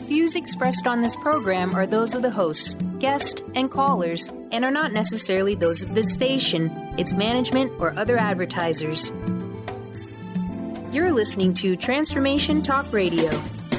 Views expressed on this program are those of the hosts, guests, and callers, and are not necessarily those of this station, its management, or other advertisers. You're listening to Transformation Talk Radio.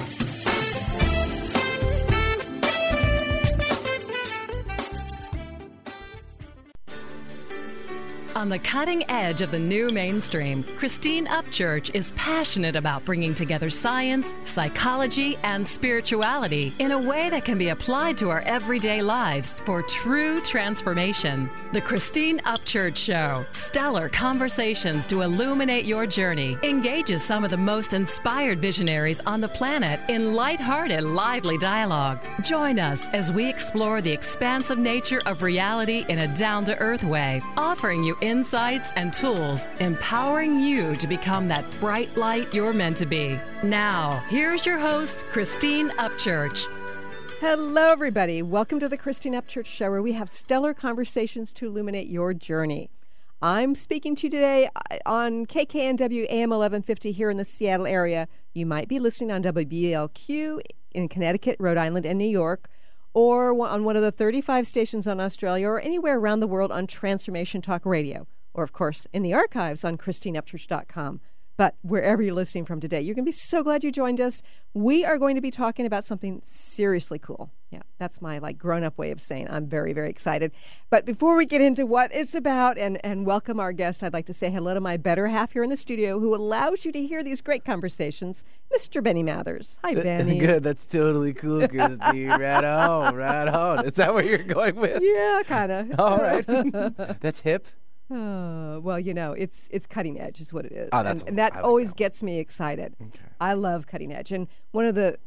On the cutting edge of the new mainstream, Christine Upchurch is passionate about bringing together science, psychology, and spirituality in a way that can be applied to our everyday lives for true transformation. The Christine Upchurch Show, stellar conversations to illuminate your journey, engages some of the most inspired visionaries on the planet in lighthearted, lively dialogue. Join us as we explore the expansive nature of reality in a down-to-earth way, offering you insights and tools, empowering you to become that bright light you're meant to be. Now, here's your host, Christine Upchurch. Hello, everybody. Welcome to the Christine Upchurch Show, where we have stellar conversations to illuminate your journey. I'm speaking to you today on KKNW AM 1150 here in the Seattle area. You might be listening on WBLQ in Connecticut, Rhode Island, and New York, or on one of the 35 stations on Australia, or anywhere around the world on Transformation Talk Radio, or, of course, in the archives on ChristineUpchurch.com. But wherever you're listening from today, you're going to be so glad you joined us. We are going to be talking about something seriously cool. Yeah, that's my grown-up way of saying I'm very, very excited. But before we get into what it's about and welcome our guest, I'd like to say hello to my better half here in the studio who allows you to hear these great conversations, Mr. Benny Mathers. Hi, Benny. Good. That's totally cool, Christy. Right on, right on. Is that what you're going with? Yeah, kind of. All right. That's hip. Well, it's cutting edge is what it is. Oh, that's and that like always that gets me excited. Okay. I love cutting edge, and one of the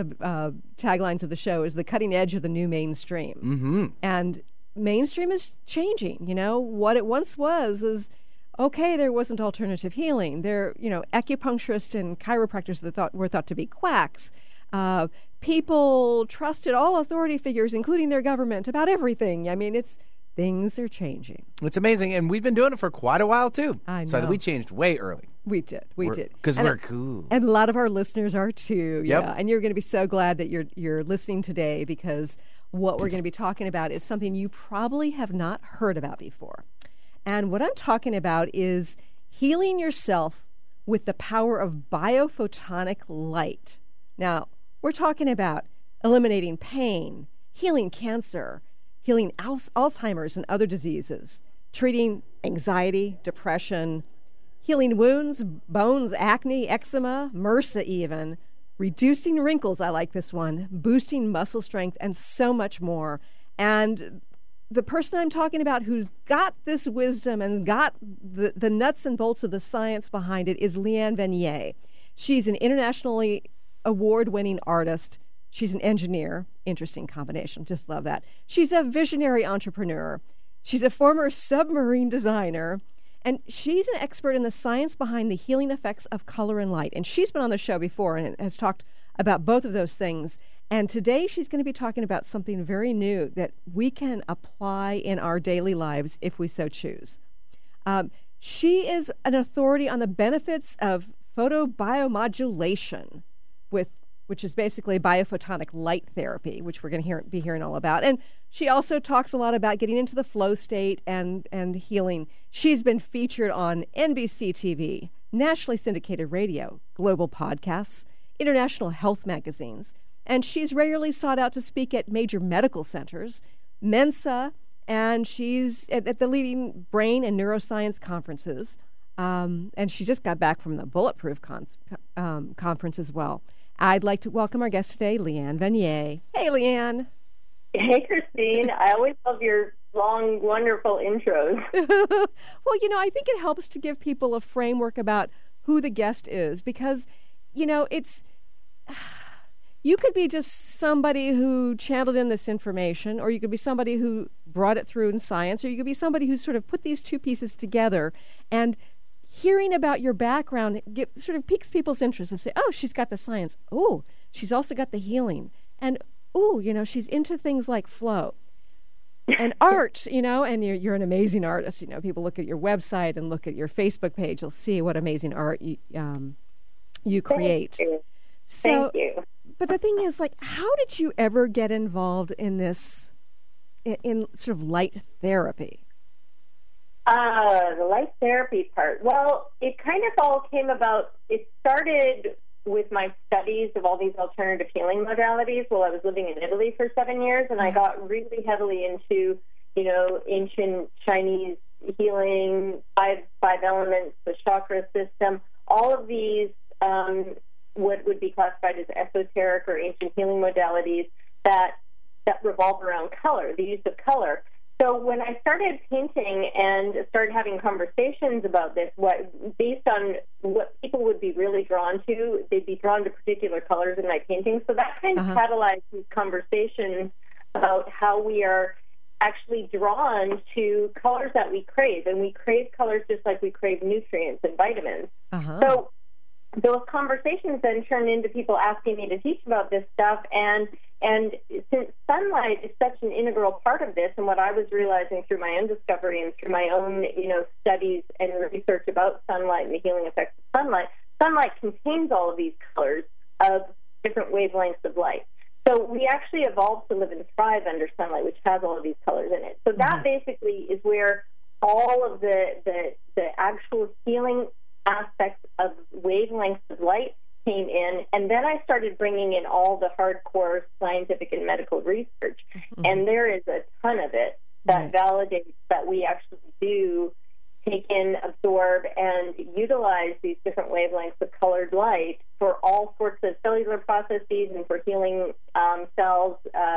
taglines of the show is the cutting edge of the new mainstream. Mm-hmm. And mainstream is changing. What it once was okay. There wasn't alternative healing. There, acupuncturists and chiropractors that were thought to be quacks. People trusted all authority figures, including their government, about everything. I mean, things are changing. It's amazing, and we've been doing it for quite a while, too. I know. So we changed way early. We did. Because we're cool. And a lot of our listeners are, too. Yep. Yeah. And you're going to be so glad that you're listening today, because what we're going to be talking about is something you probably have not heard about before. And what I'm talking about is healing yourself with the power of biophotonic light. Now, we're talking about eliminating pain, healing cancer, healing Alzheimer's and other diseases, treating anxiety, depression, healing wounds, bones, acne, eczema, MRSA even, reducing wrinkles, I like this one, boosting muscle strength, and so much more. And the person I'm talking about who's got this wisdom and got the nuts and bolts of the science behind it is Leanne Vanier. She's an internationally award-winning artist. She's an engineer. Interesting combination. Just love that. She's a visionary entrepreneur. She's a former submarine designer. And she's an expert in the science behind the healing effects of color and light. And she's been on the show before and has talked about both of those things. And today she's going to be talking about something very new that we can apply in our daily lives if we so choose. She is an authority on the benefits of photobiomodulation, which is basically biophotonic light therapy, which we're going to be hearing all about. And she also talks a lot about getting into the flow state and healing. She's been featured on NBC TV, nationally syndicated radio, global podcasts, international health magazines, and she's regularly sought out to speak at major medical centers, Mensa, and she's at the leading brain and neuroscience conferences. And she just got back from the Bulletproof conference as well. I'd like to welcome our guest today, Leanne Vanier. Hey, Leanne. Hey, Christine. I always love your long, wonderful intros. Well, I think it helps to give people a framework about who the guest is, because, it's... You could be just somebody who channeled in this information, or you could be somebody who brought it through in science, or you could be somebody who sort of put these two pieces together. And hearing about your background sort of piques people's interest and say, oh, she's got the science. Oh, she's also got the healing. And, oh, she's into things like flow and art, and you're an amazing artist. People look at your website and look at your Facebook page. You'll see what amazing art you create. Thank you. So, Thank you. But the thing is, like, how did you ever get involved in this, in sort of light therapy? The light therapy part. Well, it kind of all came about, it started with my studies of all these alternative healing modalities while I was living in Italy for 7 years, and I got really heavily into, ancient Chinese healing, five elements, the chakra system, all of these what would be classified as esoteric or ancient healing modalities that revolve around color, the use of color. So when I started painting and started having conversations about this, based on what people would be really drawn to, they'd be drawn to particular colors in my paintings. So that kind of catalyzed these conversations about how we are actually drawn to colors that we crave. And we crave colors just like we crave nutrients and vitamins. So those conversations then turned into people asking me to teach about this stuff, and since sunlight is such an integral part of this, and what I was realizing through my own discovery and through my own studies and research about sunlight and the healing effects of sunlight contains all of these colors of different wavelengths of light. So we actually evolved to live and thrive under sunlight, which has all of these colors in it. So that basically is where all of the actual healing aspects of wavelengths of light came in, and then I started bringing in all the hardcore scientific and medical research, and there is a ton of it that validates that we actually do take in, absorb, and utilize these different wavelengths of colored light for all sorts of cellular processes and for healing cells.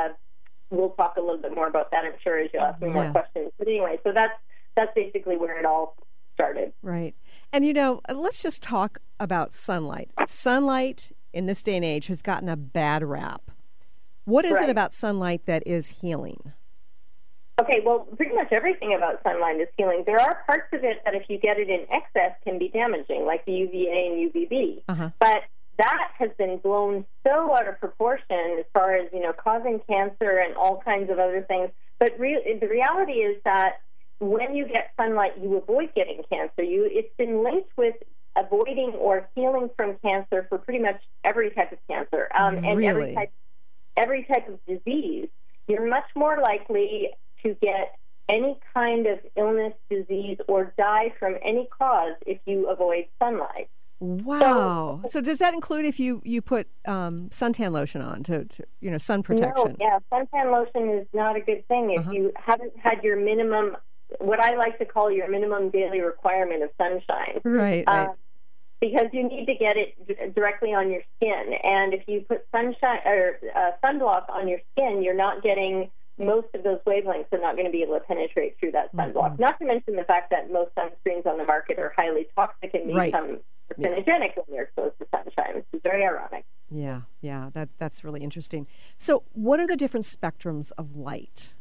We'll talk a little bit more about that, I'm sure, as you ask me more questions. But anyway, so that's basically where it all started. Right. And, let's just talk about sunlight. Sunlight in this day and age has gotten a bad rap. What is it about sunlight that is healing? Okay, well, pretty much everything about sunlight is healing. There are parts of it that if you get it in excess can be damaging, like the UVA and UVB. But that has been blown so out of proportion as far as, causing cancer and all kinds of other things. But the reality is that when you get sunlight, you avoid getting cancer. It's been linked with avoiding or healing from cancer for pretty much every type of cancer, and every type of disease. You're much more likely to get any kind of illness, disease, or die from any cause if you avoid sunlight. Wow. So does that include if you put suntan lotion on to sun protection? No, suntan lotion is not a good thing if you haven't had your minimum, what I like to call your minimum daily requirement of sunshine. Right. Because you need to get it directly on your skin. And if you put sunshine or sunblock on your skin, you're not getting most of those wavelengths are not going to be able to penetrate through that sunblock. Not to mention the fact that most sunscreens on the market are highly toxic and become carcinogenic when they're exposed to sunshine, which is very ironic. Yeah, that's really interesting. So what are the different spectrums of light?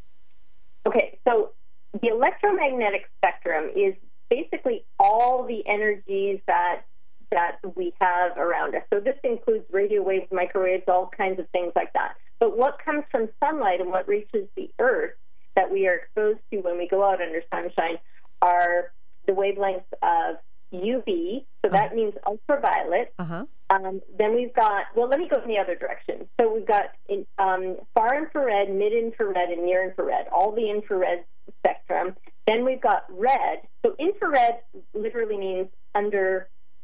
Okay, so the electromagnetic spectrum is basically all the energies that we have around us. So this includes radio waves, microwaves, all kinds of things like that. But what comes from sunlight and what reaches the earth that we are exposed to when we go out under sunshine are the wavelengths of UV, so that means ultraviolet. Then we've got, let me go in the other direction. So we've got far infrared, mid-infrared, and near-infrared, all the infrared spectrum. Then we've got red. So infrared literally means under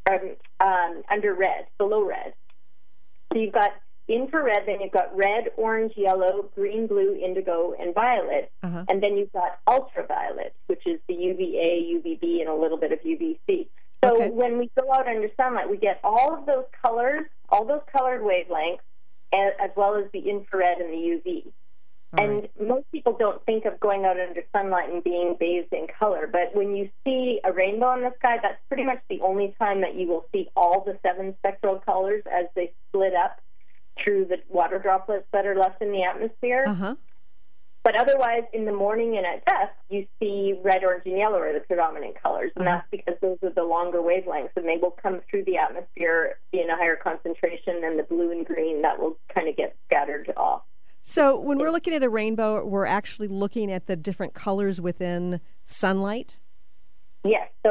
red, below red. So you've got infrared, then you've got red, orange, yellow, green, blue, indigo, and violet. And then you've got ultraviolet, which is the UVA, UVB, and a little bit of UVC. So when we go out under sunlight, we get all of those colors, all those colored wavelengths, as well as the infrared and the UV. And most people don't think of going out under sunlight and being bathed in color. But when you see a rainbow in the sky, that's pretty much the only time that you will see all the 7 spectral colors as they split up through the water droplets that are left in the atmosphere. But otherwise, in the morning and at dusk, you see red, orange, and yellow are the predominant colors. And that's because those are the longer wavelengths, and they will come through the atmosphere in a higher concentration than the blue and green that will kind of get scattered off. So when we're looking at a rainbow, we're actually looking at the different colors within sunlight? Yes. So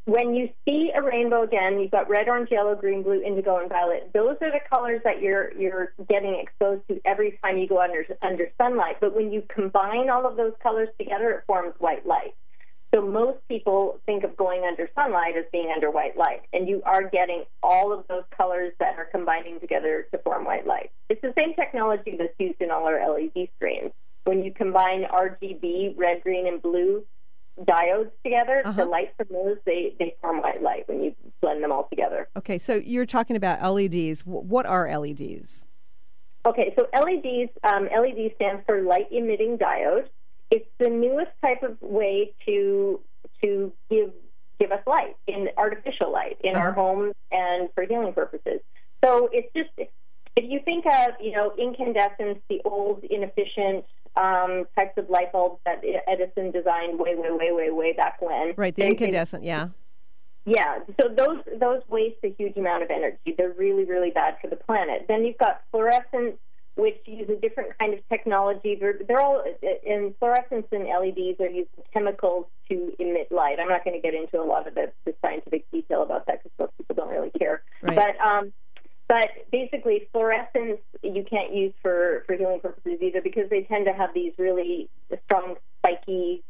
when you see a rainbow, again, you've got red, orange, yellow, green, blue, indigo, and violet. Those are the colors that you're getting exposed to every time you go under sunlight. But when you combine all of those colors together, it forms white light. So most people think of going under sunlight as being under white light, and you are getting all of those colors that are combining together to form white light. It's the same technology that's used in all our LED screens. When you combine RGB, red, green, and blue diodes together, the light from those, they form white light when you blend them all together. Okay, so you're talking about LEDs. What are LEDs? Okay, so LEDs, LED stands for light-emitting diode. It's the newest type of way to give us light, artificial light, in our homes and for healing purposes. So it's just, if you think of, incandescence, the old inefficient types of light bulbs that Edison designed way back when. Right, the incandescent, yeah. Yeah, so those waste a huge amount of energy. They're really, really bad for the planet. Then you've got fluorescence, which use a different kind of technology. They're all, in fluorescence and LEDs are using chemicals to emit light. I'm not going to get into a lot of the scientific detail about that because most people don't really care. Right. But basically, fluorescence you can't use for healing purposes either because they tend to have these really strong, spiky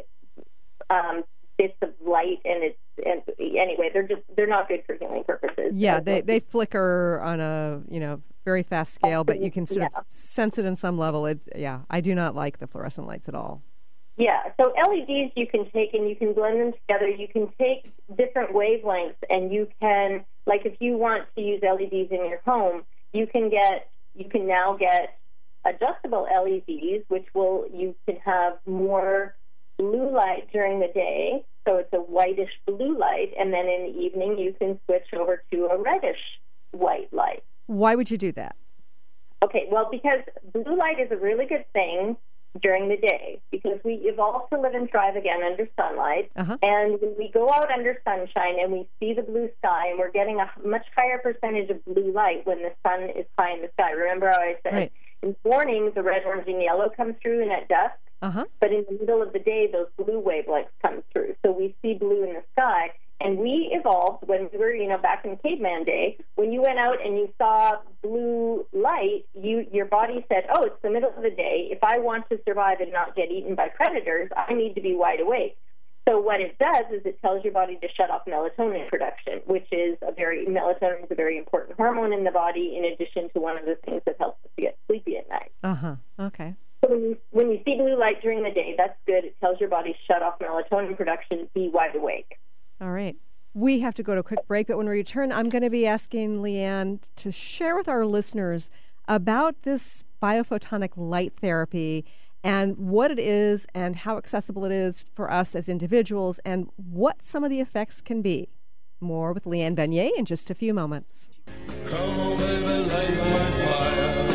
bits of light, and anyway, they're not good for healing purposes. Yeah, they flicker on a very fast scale, but you can sort of sense it in some level. I do not like the fluorescent lights at all. Yeah, so LEDs you can take and you can blend them together. You can take different wavelengths and you can, like if you want to use LEDs in your home, you can now get adjustable LEDs, which you can have more blue light during the day, so it's a whitish blue light, and then in the evening you can switch over to a reddish white light. Why would you do that? Okay, well, because blue light is a really good thing during the day because we evolved to live and thrive again under sunlight, and when we go out under sunshine and we see the blue sky, and we're getting a much higher percentage of blue light when the sun is high in the sky. Remember how I said in the morning the red, orange, and yellow come through, and at dusk, but in the middle of the day those blue wavelengths come through. So we see blue in the sky. And we evolved when we were, back in caveman day, when you went out and you saw blue light, your body said, oh, it's the middle of the day. If I want to survive and not get eaten by predators, I need to be wide awake. So what it does is it tells your body to shut off melatonin production, which is melatonin is a very important hormone in the body, in addition to one of the things that helps us to get sleepy at night. Okay. So when you see blue light during the day, that's good. It tells your body to shut off melatonin production, be wide awake. All right. We have to go to a quick break, but when we return, I'm going to be asking Leanne to share with our listeners about this biophotonic light therapy and what it is and how accessible it is for us as individuals and what some of the effects can be. More with Leanne Beignet in just a few moments. Come on, baby, light my fire.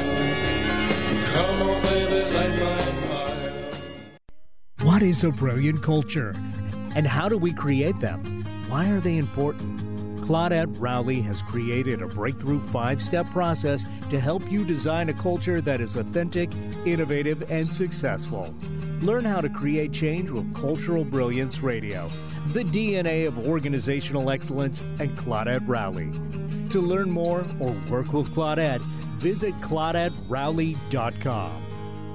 Come on, baby, light my fire. What is a brilliant culture? And how do we create them? Why are they important? Claudette Rowley has created a breakthrough 5-step process to help you design a culture that is authentic, innovative, and successful. Learn how to create change with Cultural Brilliance Radio, the DNA of organizational excellence, and Claudette Rowley. To learn more or work with Claudette, visit ClaudetteRowley.com.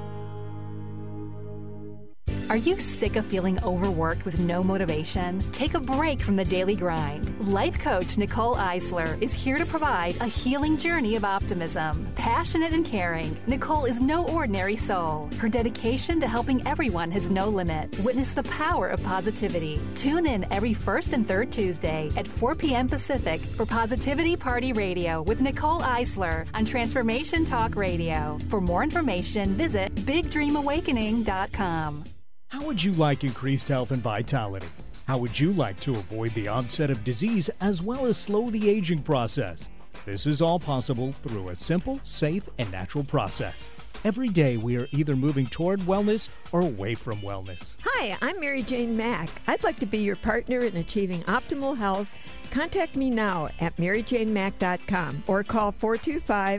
Are you sick of feeling overworked with no motivation? Take a break from the daily grind. Life coach Nicole Eisler is here to provide a healing journey of optimism. Passionate and caring, Nicole is no ordinary soul. Her dedication to helping everyone has no limit. Witness the power of positivity. Tune in every first and third Tuesday at 4 p.m. Pacific for Positivity Party Radio with Nicole Eisler on Transformation Talk Radio. For more information, visit BigDreamAwakening.com. How would you like increased health and vitality? How would you like to avoid the onset of disease as well as slow the aging process? This is all possible through a simple, safe, and natural process. Every day we are either moving toward wellness or away from wellness. Hi, I'm Mary Jane Mack. I'd like to be your partner in achieving optimal health. Contact me now at maryjanemack.com or call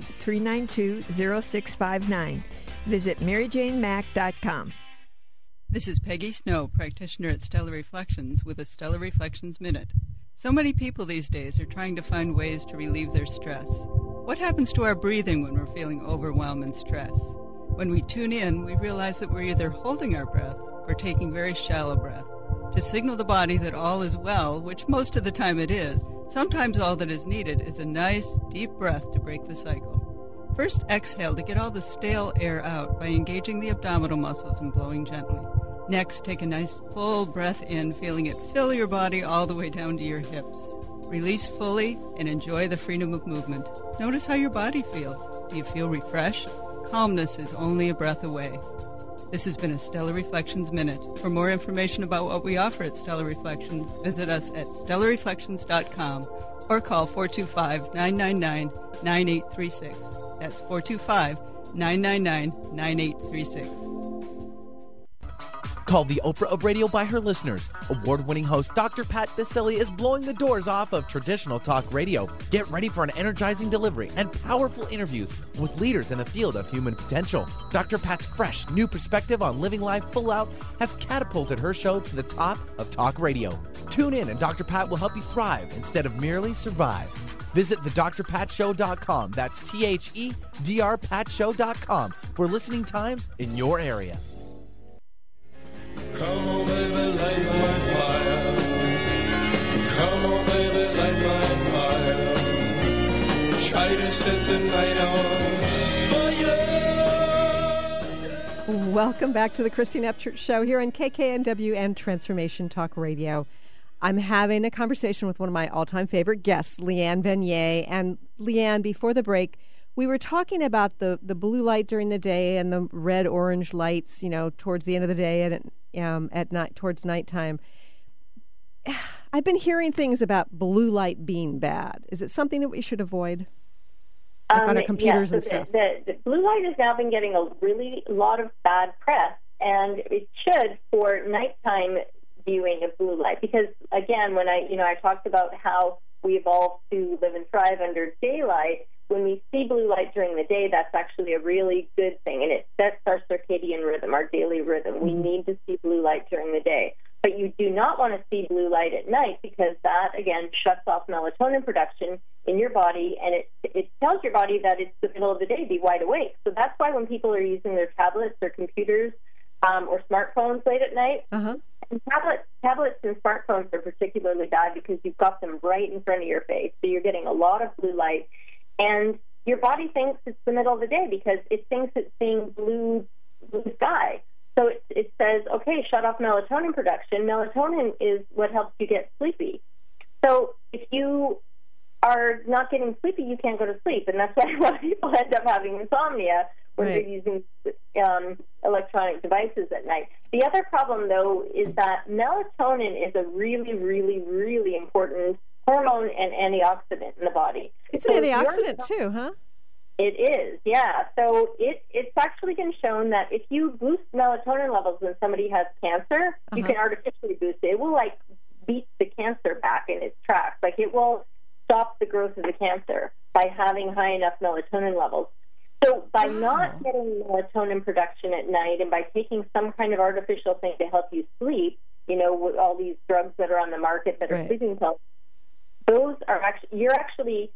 425-392-0659. Visit maryjanemack.com. This is Peggy Snow, practitioner at Stellar Reflections, with a Stellar Reflections Minute. So many people these days are trying to find ways to relieve their stress. What happens to our breathing when we're feeling overwhelm and stress? When we tune in, we realize that we're either holding our breath or taking very shallow breath to signal the body that all is well, which most of the time it is. Sometimes all that is needed is a nice, deep breath to break the cycle. First, exhale to get all the stale air out by engaging the abdominal muscles and blowing gently. Next, take a nice full breath in, feeling it fill your body all the way down to your hips. Release fully and enjoy the freedom of movement. Notice how your body feels. Do you feel refreshed? Calmness is only a breath away. This has been a Stellar Reflections Minute. For more information about what we offer at Stellar Reflections, visit us at stellarreflections.com or call 425-999-9836. That's 425-999-9836. Called the Oprah of Radio by her listeners, award-winning host Dr. Pat Baccili is blowing the doors off of traditional talk radio. Get ready for an energizing delivery and powerful interviews with leaders in the field of human potential. Dr. Pat's fresh, new perspective on living life full out has catapulted her show to the top of talk radio. Tune in and Dr. Pat will help you thrive instead of merely survive. Visit thedrpatshow.com. That's THEDRPatshow.com for listening times in your area. Come on, baby, light my fire. Come on, baby, light my fire. Try to set the night on fire. Welcome back to the Christine Upchurch Show here on KKNW and Transformation Talk Radio. I'm having a conversation with one of my all-time favorite guests, Leanne Vanier. And Leanne, before the break, we were talking about the blue light during the day and the red-orange lights, towards the end of the day and at night, towards nighttime. I've been hearing things about blue light being bad. Is it something that we should avoid? Like on our computers and stuff? The blue light has now been getting a lot of bad press, and it should for nighttime viewing of blue light. Because, again, when I talked about how we evolved to live and thrive under daylight, when we see blue light during the day, that's actually a really good thing, and it sets our circadian rhythm, our daily rhythm. We need to see blue light during the day. But you do not want to see blue light at night because that, again, shuts off melatonin production in your body, and it tells your body that it's the middle of the day, be wide awake. So that's why when people are using their tablets or computers or smartphones late at night, and tablets and smartphones are particularly bad because you've got them right in front of your face, so you're getting a lot of blue light. And your body thinks it's the middle of the day because it thinks it's seeing blue sky. So it says, okay, shut off melatonin production. Melatonin is what helps you get sleepy. So if you are not getting sleepy, you can't go to sleep. And that's why a lot of people end up having insomnia when they're using electronic devices at night. The other problem, though, is that melatonin is a really, really, really important hormone and antioxidant in the body. It's an antioxidant too, huh? It is, yeah. So it's actually been shown that if you boost melatonin levels when somebody has cancer, you can artificially boost it. It will, beat the cancer back in its tracks. It will stop the growth of the cancer by having high enough melatonin levels. So by not getting melatonin production at night and by taking some kind of artificial thing to help you sleep, with all these drugs that are on the market that are sleeping pills, those are you're actually,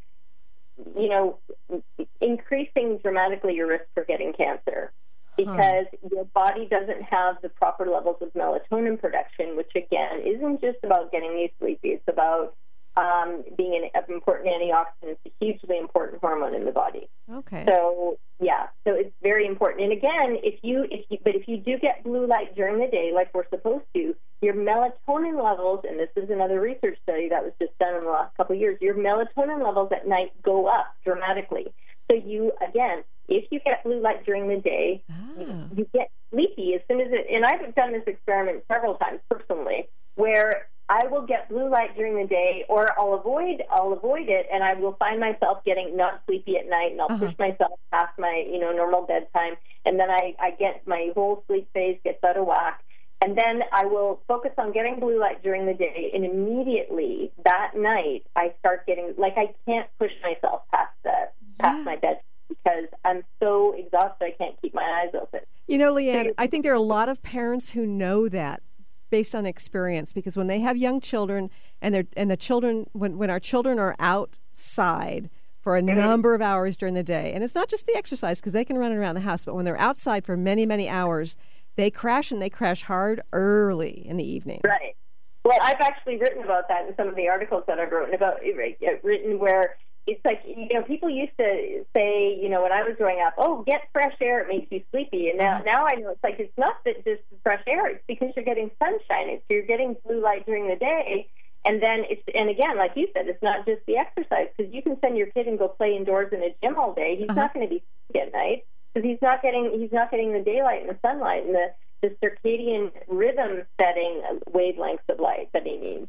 increasing dramatically your risk for getting cancer because your body doesn't have the proper levels of melatonin production, which, again, isn't just about getting you sleepy. It's about being an important antioxidant. It's a hugely important hormone in the body. Okay. So, so it's very important. And, again, if you do get blue light during the day like we're supposed to, your melatonin levels, and this is another research study that was just done in the last couple of years, your melatonin levels at night go up dramatically. So you, again, if you get blue light during the day, you get sleepy as soon as it, and I've done this experiment several times personally, where I will get blue light during the day, or I'll avoid it, and I will find myself getting not sleepy at night, and I'll push myself past my normal bedtime, and then I get my whole sleep phase gets out of whack. And then I will focus on getting blue light during the day, and immediately that night I start getting, I can't push myself past my bed because I'm so exhausted I can't keep my eyes open. You know, Leanne, I think there are a lot of parents who know that based on experience, because when they have young children and the children, when our children are outside for a number of hours during the day, and it's not just the exercise because they can run around the house, but when they're outside for many, many hours, they crash, and they crash hard early in the evening. Right. Well, I've actually written about that in some of the articles that I've written where it's like, you know, people used to say, you know, when I was growing up, oh, get fresh air, it makes you sleepy. And now I know it's like, it's not that just fresh air, it's because you're getting sunshine. It's you're getting blue light during the day. And then and again, like you said, it's not just the exercise, because you can send your kid and go play indoors in a gym all day. He's not going to be sick at night because he's not getting the daylight and the sunlight and the circadian rhythm setting wavelengths of light that he needs.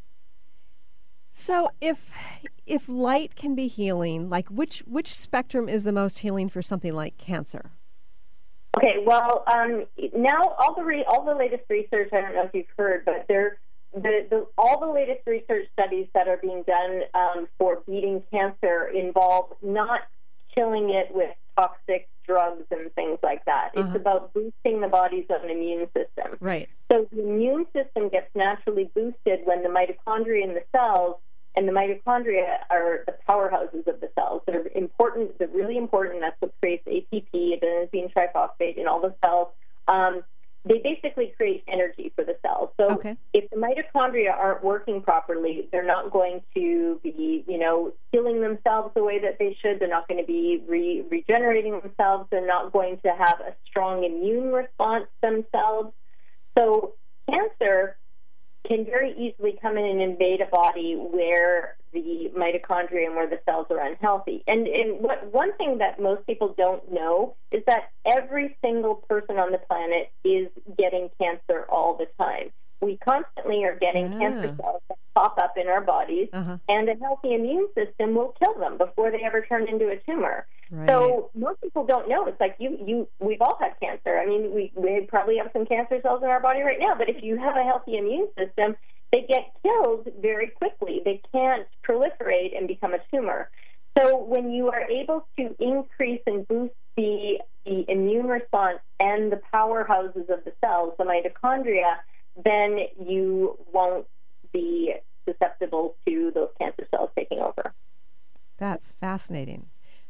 So if light can be healing, like which spectrum is the most healing for something like cancer? Okay, well, now all the latest research, I don't know if you've heard, but all the latest research studies that are being done for beating cancer involve not killing it with toxic drugs and things like that. It's about boosting the body's own immune system. Right. So the immune system gets naturally boosted when the mitochondria in the cells, and the mitochondria are the powerhouses of the cells. They're important. They're really important. That's what creates ATP, adenosine triphosphate, in all the cells. They basically create energy for the cells. So if the mitochondria aren't working properly, they're not going to be, you know, healing themselves the way that they should. They're not going to be regenerating themselves. They're not going to have a strong immune response themselves. So cancer can very easily come in and invade a body where the mitochondria and where the cells are unhealthy. And one thing that most people don't know is that every single person on the planet is getting cancer all the time. We constantly are getting cancer cells that pop up in our bodies, and a healthy immune system will kill them before they ever turn into a tumor. Right. So most people don't know. It's like we've all had cancer. I mean, we probably have some cancer cells in our body right now, but if you have a healthy immune system, they get killed very quickly. They can't proliferate and become a tumor. So when you are able to increase and boost the immune response and the powerhouses of the cells, the mitochondria, then you won't be susceptible to those cancer cells taking over. That's fascinating.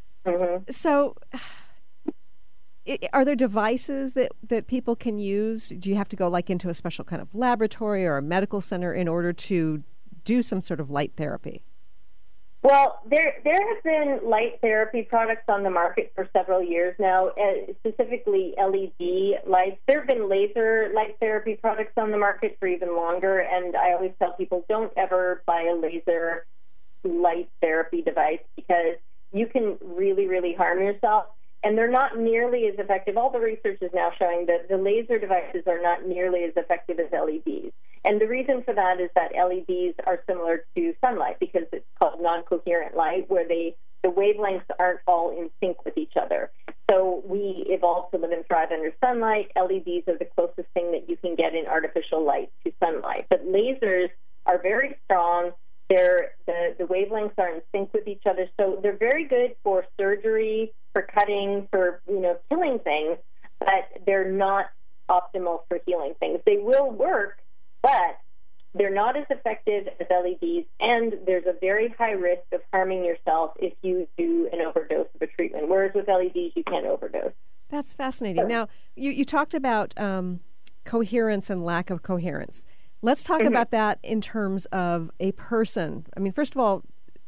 So are there devices that people can use? Do you have to go like into a special kind of laboratory or a medical center in order to do some sort of light therapy? Well, there have been light therapy products on the market for several years now, specifically LED lights. There have been laser light therapy products on the market for even longer, and I always tell people don't ever buy a laser light therapy device because you can really, really harm yourself, and they're not nearly as effective. All the research is now showing that the laser devices are not nearly as effective as LEDs. And the reason for that is that LEDs are similar to sunlight because it's called non-coherent light, where the wavelengths aren't all in sync with each other. So we evolved to live and thrive under sunlight. LEDs are the closest thing that you can get in artificial light to sunlight. But lasers are very strong. The wavelengths are in sync with each other. So they're very good for surgery, for cutting, for killing things, but they're not optimal for healing things. They will work, but they're not as effective as LEDs, and there's a very high risk of harming yourself if you do an overdose of a treatment, whereas with LEDs you can't overdose. That's fascinating. Now, you talked about coherence and lack of coherence. Let's talk about that in terms of a person. I mean, first of all,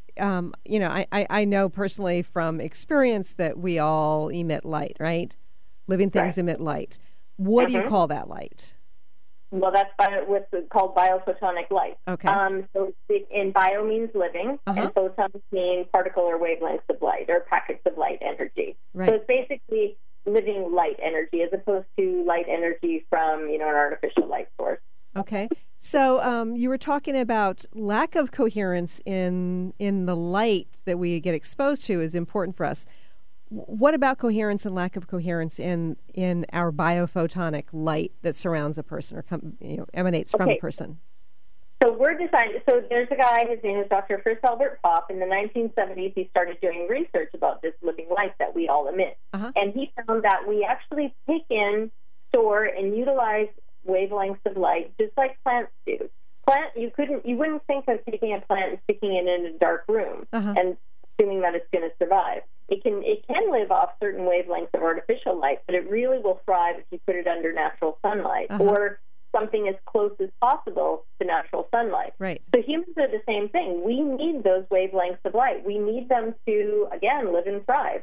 I know personally from experience that we all emit light, right? Living things emit light. What do you call that light? Well, that's what's called biophotonic light. Okay. So in bio means living, and photons mean particle or wavelengths of light or packets of light energy. Right. So it's basically living light energy as opposed to light energy from an artificial light source. Okay. So you were talking about lack of coherence in the light that we get exposed to is important for us. What about coherence and lack of coherence in our biophotonic light that surrounds a person or emanates from a person? So So there's a guy, his name is Dr. Fritz Albert Popp. In the 1970s, he started doing research about this living light that we all emit. And he found that we actually take in store and utilize wavelengths of light just like plants do. You wouldn't think of taking a plant and sticking it in a dark room and assuming that it's going to survive. It can live off certain wavelengths of artificial light, but it really will thrive if you put it under natural sunlight or something as close as possible to natural sunlight. Right. So humans are the same thing. We need those wavelengths of light. We need them to, again, live and thrive.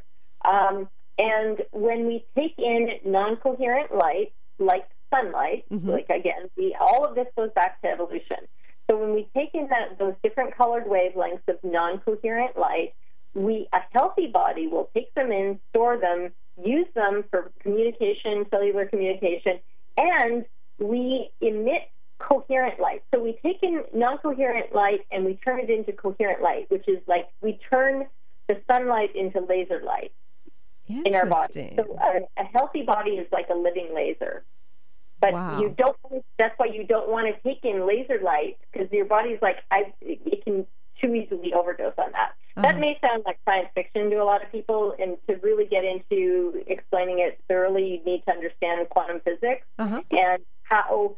And when we take in non-coherent light, like sunlight, like again, all of this goes back to evolution. So when we take in those different colored wavelengths of non-coherent light, a healthy body will take them in, store them, use them for communication, cellular communication, and we emit coherent light. So we take in non-coherent light and we turn it into coherent light, which is like we turn the sunlight into laser light in our body. So a healthy body is like a living laser. But that's why you don't want to take in laser light, because your body's like, it can too easily overdose on that. That may sound like science fiction to a lot of people, and to really get into explaining it thoroughly, you need to understand quantum physics and how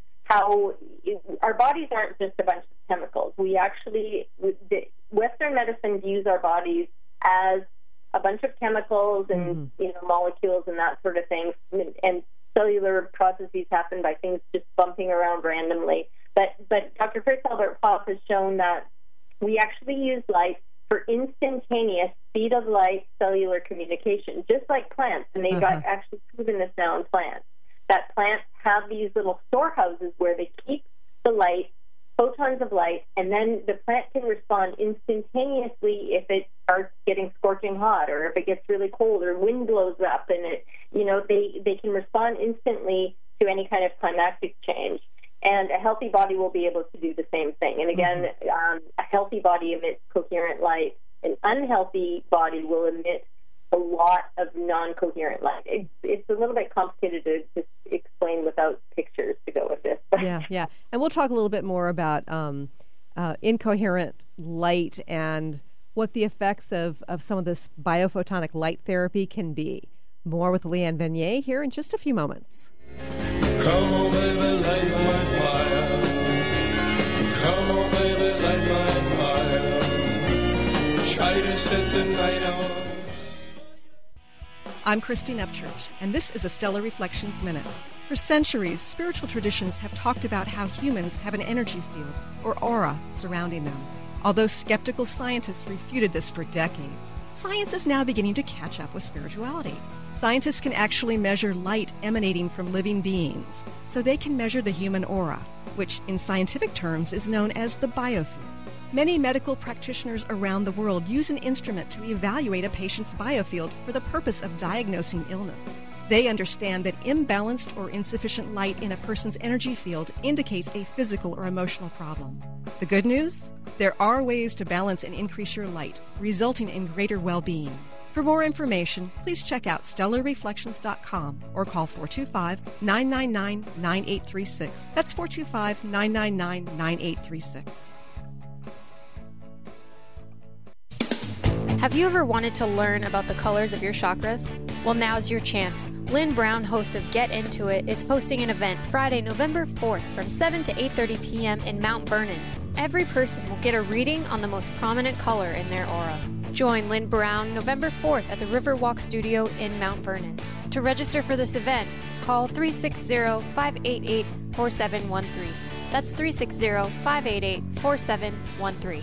our bodies aren't just a bunch of chemicals. Western medicine views our bodies as a bunch of chemicals and molecules and that sort of thing, and cellular processes happen by things just bumping around randomly. But Dr. Fritz Albert Popp has shown that we actually use light for instantaneous speed of light cellular communication, just like plants. And they've actually proven this now in plants, that plants have these little storehouses where they keep the light, photons of light, and then the plant can respond instantaneously if it starts getting scorching hot, or if it gets really cold, or wind blows up, and they can respond instantly to any kind of climactic change. And a healthy body will be able to do the same thing. And again, a healthy body emits coherent light. An unhealthy body will emit a lot of non-coherent light. It's a little bit complicated to just explain without pictures to go with this. Yeah. And we'll talk a little bit more about incoherent light and what the effects of some of this biophotonic light therapy can be. More with Leanne Vanier here in just a few moments. Come on, baby, light my fire. Come on, baby, light my fire. Try to set the night out. I'm Christine Upchurch, and this is a Stellar Reflections Minute. For centuries, spiritual traditions have talked about how humans have an energy field, or aura, surrounding them. Although skeptical scientists refuted this for decades, science is now beginning to catch up with spirituality. Scientists can actually measure light emanating from living beings, so they can measure the human aura, which in scientific terms is known as the biofield. Many medical practitioners around the world use an instrument to evaluate a patient's biofield for the purpose of diagnosing illness. They understand that imbalanced or insufficient light in a person's energy field indicates a physical or emotional problem. The good news? There are ways to balance and increase your light, resulting in greater well-being. For more information, please check out stellarreflections.com or call 425-999-9836. That's 425-999-9836. Have you ever wanted to learn about the colors of your chakras? Well, now's your chance. Lynn Brown, host of Get Into It, is hosting an event Friday, November 4th from 7 to 8:30 p.m. in Mount Vernon. Every person will get a reading on the most prominent color in their aura. Join Lynn Brown November 4th at the Riverwalk Studio in Mount Vernon. To register for this event, call 360-588-4713. That's 360-588-4713.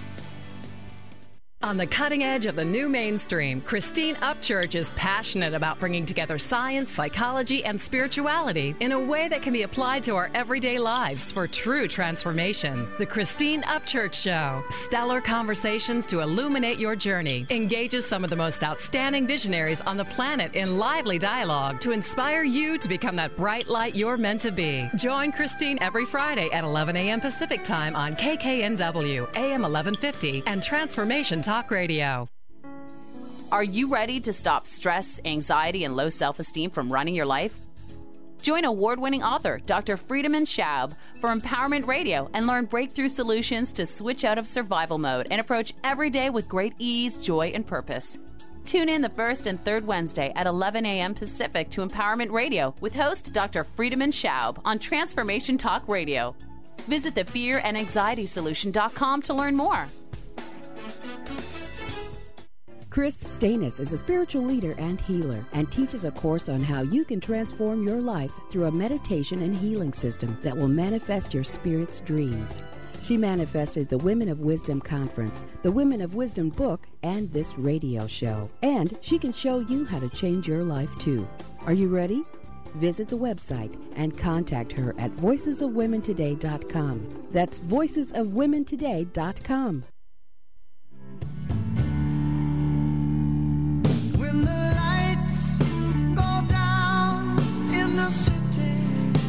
On the cutting edge of the new mainstream, Christine Upchurch is passionate about bringing together science, psychology, and spirituality in a way that can be applied to our everyday lives for true transformation. The Christine Upchurch Show, stellar conversations to illuminate your journey, engages some of the most outstanding visionaries on the planet in lively dialogue to inspire you to become that bright light you're meant to be. Join Christine every Friday at 11 a.m. Pacific Time on KKNW, AM 1150, and Transformation Talk Radio. Are you ready to stop stress, anxiety, and low self-esteem from running your life? Join award-winning author Dr. Friedemann Schaub for Empowerment Radio and learn breakthrough solutions to switch out of survival mode and approach every day with great ease, joy, and purpose. Tune in the first and third Wednesday at 11 a.m. Pacific to Empowerment Radio with host Dr. Friedemann Schaub on Transformation Talk Radio. Visit thefearandanxietysolution.com to learn more. Chris Stanis is a spiritual leader and healer and teaches a course on how you can transform your life through a meditation and healing system that will manifest your spirit's dreams. She manifested the Women of Wisdom Conference, the Women of Wisdom book, and this radio show. And she can show you how to change your life too. Are you ready? Visit the website and contact her at voicesofwomentoday.com. That's voicesofwomentoday.com. When the lights go down in the city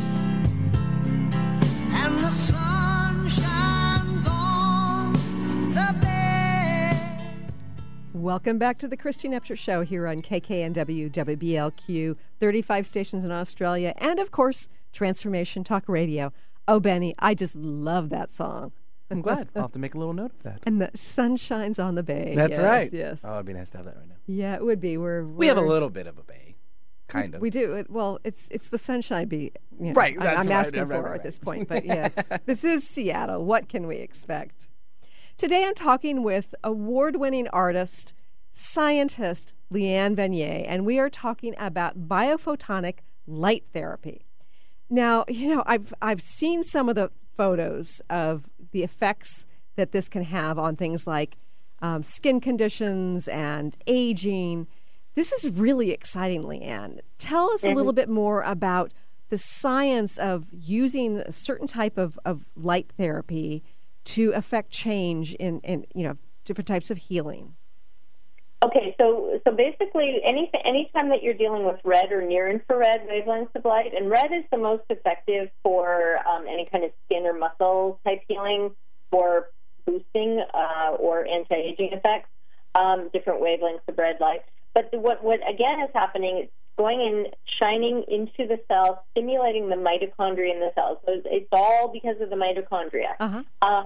and the sun shines on the bay. Welcome back to the Christine Upchurch Show here on KKNW WBLQ, 35 stations in Australia, and of course, Transformation Talk Radio. Oh, Benny, I just love that song. I'm glad. I'll have to make a little note of that. And the sun shines on the bay. That's right. Yes. Oh, it'd be nice to have that right now. Yeah, it would be. We have a little bit of a bay, kind of. We do. Well, it's the sunshine bee. Right. I'm asking for at this point. But yes, this is Seattle. What can we expect? Today I'm talking with award-winning artist, scientist Leanne Vanier, and we are talking about biophotonic light therapy. Now, I've seen some of the photos of the effects that this can have on things like skin conditions and aging. This is really exciting, Leanne. Tell us a little bit more about the science of using a certain type of light therapy to affect change in different types of healing. Okay, so basically, anytime that you're dealing with red or near infrared wavelengths of light, and red is the most effective for any kind of skin or muscle type healing, for boosting or anti-aging effects, different wavelengths of red light. But what again is happening is going in, shining into the cells, stimulating the mitochondria in the cells. So it's all because of the mitochondria. Uh-huh.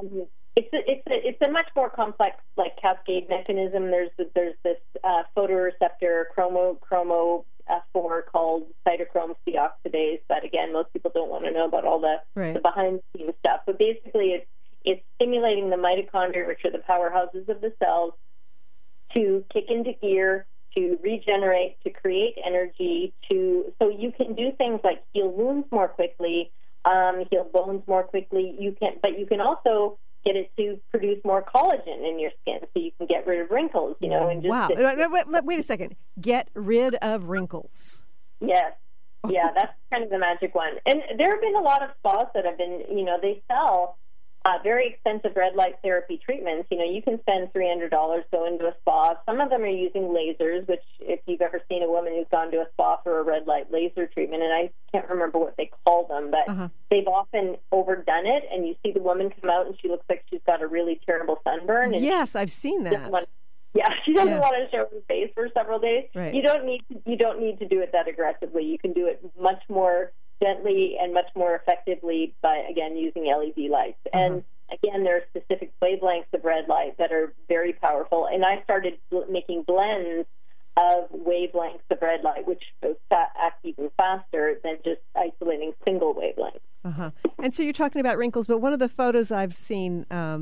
It's a much more complex cascade mechanism. There's this photoreceptor chromo 4 called cytochrome C oxidase. But again, most people don't want to know about all the behind the scenes stuff. But basically, it's stimulating the mitochondria, which are the powerhouses of the cells, to kick into gear, to regenerate, to create energy, so you can do things like heal wounds more quickly, heal bones more quickly. But you can also get it to produce more collagen in your skin, so you can get rid of wrinkles. And just wow! Wait a second. Get rid of wrinkles. Yes. Yeah, that's kind of the magic one. And there have been a lot of spas that have been, they sell very expensive red light therapy treatments. You can spend $300 going to a spa. Some of them are using lasers, which if you've ever seen a woman who's gone to a spa for a red light laser treatment, and I can't remember what they call them, but they've often overdone it, and you see the woman come out and she looks like she's got a really terrible sunburn. And yes, I've seen that. She doesn't want to show her face for several days. Right. You don't need to do it that aggressively. You can do it much more gently and much more effectively by, again, using LED lights. And again, there are specific wavelengths of red light that are very powerful. And I started making blends of wavelengths of red light, which act even faster than just isolating single wavelengths. And so you're talking about wrinkles, but one of the photos I've seen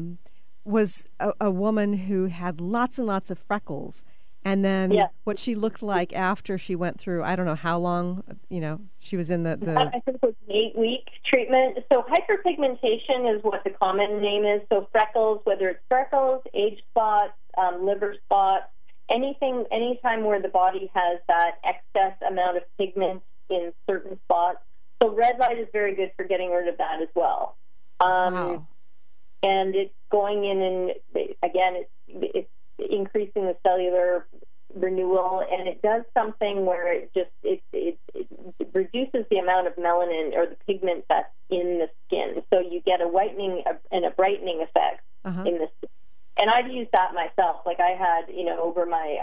was a woman who had lots and lots of freckles. And then what she looked like after she went through, I don't know how long, she was in the I think it was an 8-week treatment. So hyperpigmentation is what the common name is. So freckles, whether it's freckles, age spots, liver spots, anytime where the body has that excess amount of pigment in certain spots. So red light is very good for getting rid of that as well. Wow. And it's going in and, again, it's increasing the cellular renewal, and it does something where it reduces the amount of melanin or the pigment that's in the skin. So you get a whitening and a brightening effect in the skin. And I've used that myself. Like I had, over my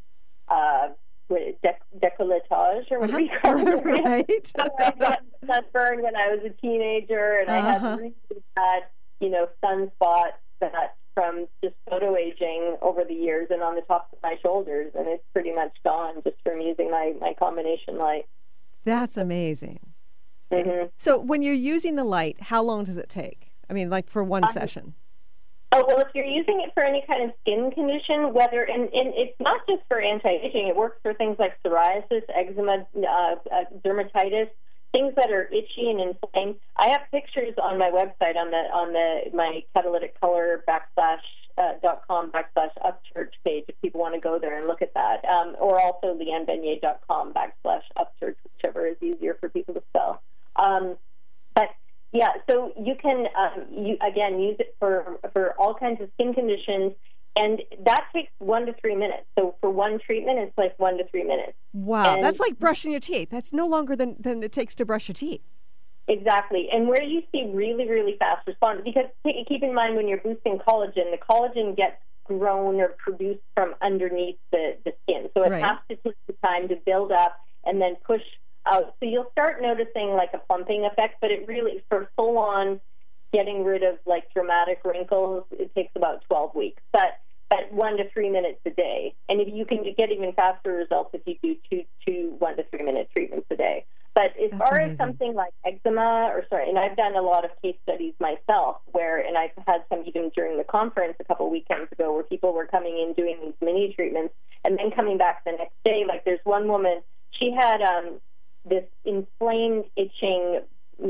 décolletage, or whatever you call it. Right. So I got sunburned when I was a teenager, and I had really bad, sunspots that from just photo aging over the years and on the tops of my shoulders, and it's pretty much gone just from using my combination light. That's amazing. Mm-hmm. So when you're using the light, how long does it take? I mean, like for one session? Oh, well, if you're using it for any kind of skin condition, whether, and it's not just for anti-aging, it works for things like psoriasis, eczema, dermatitis, things that are itchy and inflamed. I have pictures on my website on my catalytic color .com/upchurch page if people want to go there and look at that, or also leannebeignet.com /upchurch, whichever is easier for people to spell. But yeah, so you can use it for all kinds of skin conditions, and that takes 1 to 3 minutes. So for one treatment, it's like 1 to 3 minutes. Wow, and that's like brushing your teeth. That's no longer than it takes to brush your teeth. Exactly, and where you see really, really fast response, because keep in mind when you're boosting collagen, the collagen gets grown or produced from underneath the skin. So it has to take the time to build up and then push out. So you'll start noticing like a plumping effect, but it really, for full-on getting rid of like dramatic wrinkles, it takes about 12 weeks. But 1 to 3 minutes a day. And if you can get even faster results if you do two 1 to 3 minute treatments a day. But as far as something like eczema, and I've done a lot of case studies myself and I've had some even during the conference a couple weekends ago where people were coming in doing these mini treatments and then coming back the next day. Like there's one woman, she had this inflamed, itching,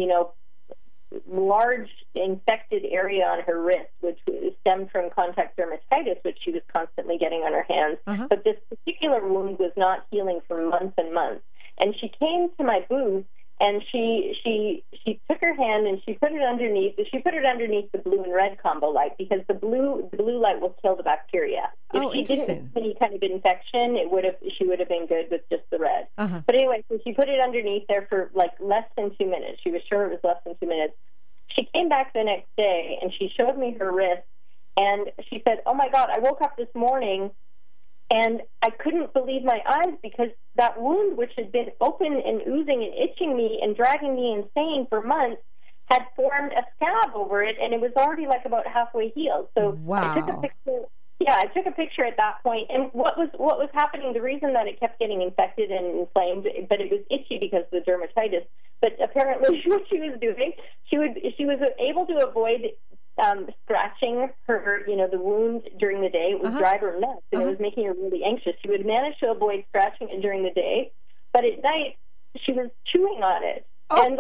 large infected area on her wrist, which stemmed from contact dermatitis, which she was constantly getting on her hands. But this particular wound was not healing for months and months. And she came to my booth, and she took her hand and she put it underneath the blue and red combo light, because the blue light will kill the bacteria. If she didn't have any kind of infection, she would have been good with just the red. But anyway, so she put it underneath there for like less than 2 minutes. She was sure it was less than 2 minutes. She came back the next day and she showed me her wrist, and she said, "Oh my God, I woke up this morning and I couldn't believe my eyes, because that wound, which had been open and oozing and itching me and driving me insane for months, had formed a scab over it, and it was already like about halfway healed." So I took a picture. Yeah, I took a picture at that point, and what was happening? The reason that it kept getting infected and inflamed, but it was itchy because of the dermatitis. But apparently, what she was doing, she was able to avoid scratching her, the wound during the day. It was drive her nuts, and it was making her really anxious. She would manage to avoid scratching it during the day, but at night she was chewing on it. And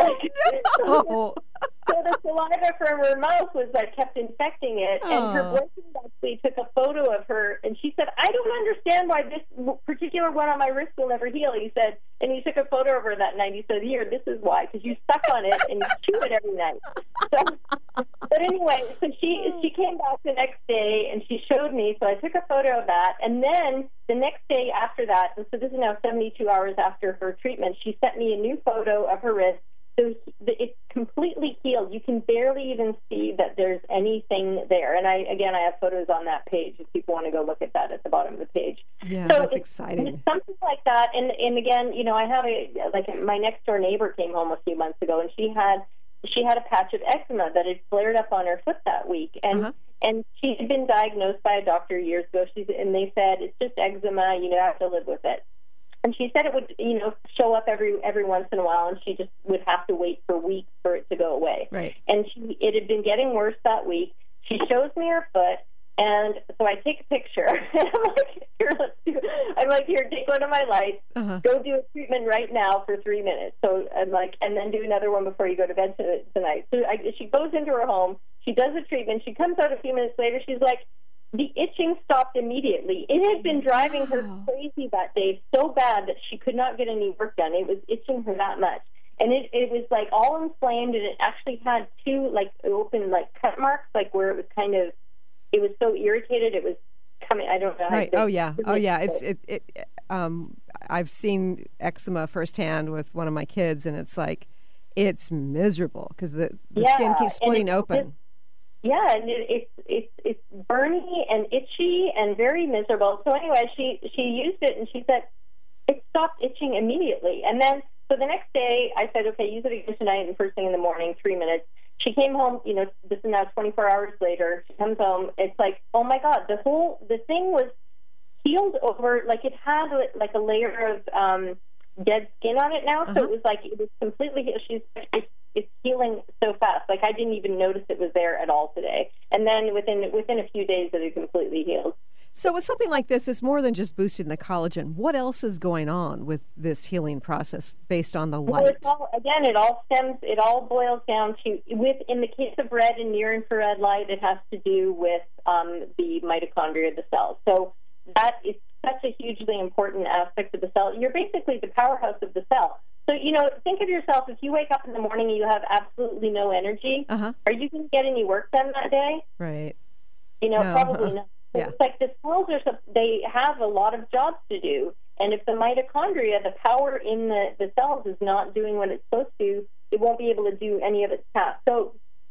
so the saliva from her mouth was kept infecting it, and her boyfriend actually took a photo of her, and she said, "I don't understand why this particular one on my wrist will never heal." He said, and he took a photo of her that night. He said, "Here, this is why, because you suck on it and you chew it every night." So, but anyway, so she came back the next day and she showed me. So I took a photo of that, and then the next day after that, and so this is now 72 hours after her treatment, she sent me a new photo of her wrist. So it's completely healed. You can barely even see that there's anything there. And I have photos on that page if people want to go look at that at the bottom of the page. Yeah, so that's exciting. It's something like that. And again, I have my next door neighbor came home a few months ago, and she had a patch of eczema that had flared up on her foot that week. And and she had been diagnosed by a doctor years ago. And they said, "It's just eczema. You have to live with it." And she said it would, show up every once in a while, and she just would have to wait for weeks for it to go away. Right. And it had been getting worse that week. She shows me her foot, and so I take a picture. And I'm like, "Here, let's do." I'm like, "Here, take one of my lights. Go do a treatment right now for 3 minutes." So I'm like, and then do another one before you go to bed tonight. So she goes into her home. She does a treatment. She comes out a few minutes later. She's like, the itching stopped immediately. It had been driving her crazy that day so bad that she could not get any work done. It was itching her that much. And it was all inflamed, and it actually had two open cut marks, where it was it was so irritated it was coming. I don't know. Right. Oh yeah. I've seen eczema firsthand with one of my kids, and it's miserable because the skin keeps splitting open. Yeah, and it's burny and itchy and very miserable. So anyway, she used it, and she said it stopped itching immediately. And then so the next day I said, "Okay, use it again tonight and first thing in the morning, 3 minutes." she came home, this is now 24 hours later. She comes home. It's like, oh my God, the thing was healed over, like it had like a layer of dead skin on it now. So it was like, it was completely, it's healing so fast. Like I didn't even notice it was there at all today. And then within a few days it had completely healed. So with something like this, it's more than just boosting the collagen. What else is going on with this healing process based on the light? Well, it all boils down to, in the case of red and near infrared light, it has to do with the mitochondria of the cell. So that is such a hugely important aspect of the cell. You're basically the powerhouse of the cell. So, think of yourself, if you wake up in the morning and you have absolutely no energy, are you going to get any work done that day? Right. No, probably not. Yeah. It's like the cells they have a lot of jobs to do. And if the mitochondria, the power in the cells is not doing what it's supposed to, it won't be able to do any of its tasks. So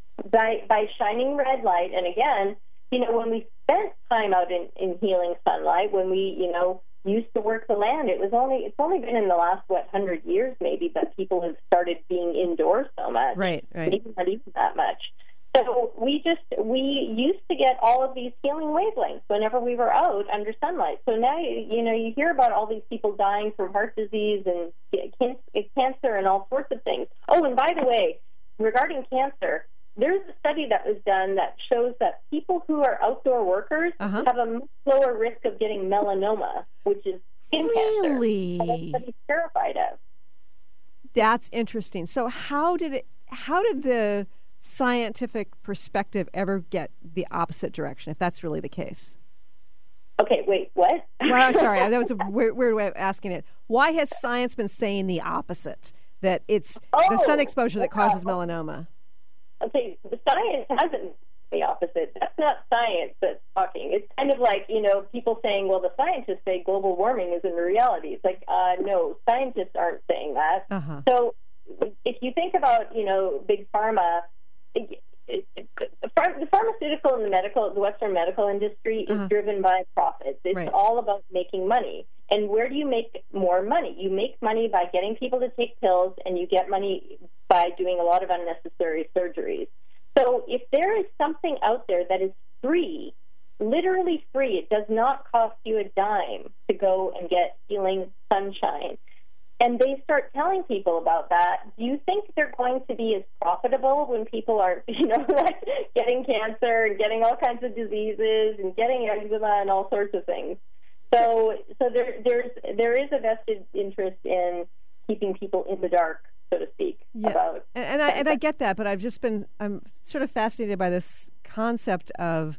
by shining red light, and again, when we spent time out in healing sunlight, when we, used to work the land, it's only been in the last, 100 years maybe that people have started being indoors so much. Right. Maybe not even that much. So we used to get all of these healing wavelengths whenever we were out under sunlight. So now, you hear about all these people dying from heart disease and cancer and all sorts of things. Oh, and by the way, regarding cancer, there's a study that was done that shows that people who are outdoor workers have a much lower risk of getting melanoma, which is skin cancer. Really? That's what he's terrified of. That's interesting. So how did the scientific perspective ever get the opposite direction, if that's really the case? Okay, wait, what? Well, I'm sorry, that was a weird way of asking it. Why has science been saying the opposite, that it's the sun exposure that causes melanoma? Okay, the science hasn't the opposite. That's not science that's talking. It's kind of like, people saying, well, the scientists say global warming isn't a reality. It's like, no, scientists aren't saying that. So if you think about, big pharma, the pharmaceutical and the Western medical industry is driven by profits. It's all about making money. And where do you make more money? You make money by getting people to take pills, and you get money by doing a lot of unnecessary surgeries. So if there is something out there that is free, literally free, it does not cost you a dime to go and get healing sunshine, and they start telling people about that, do you think they're going to be as profitable when people are, like getting cancer and getting all kinds of diseases and getting eczema and all sorts of things? So there is a vested interest in keeping people in the dark, so to speak. Yeah, about and I get that, but I'm sort of fascinated by this concept of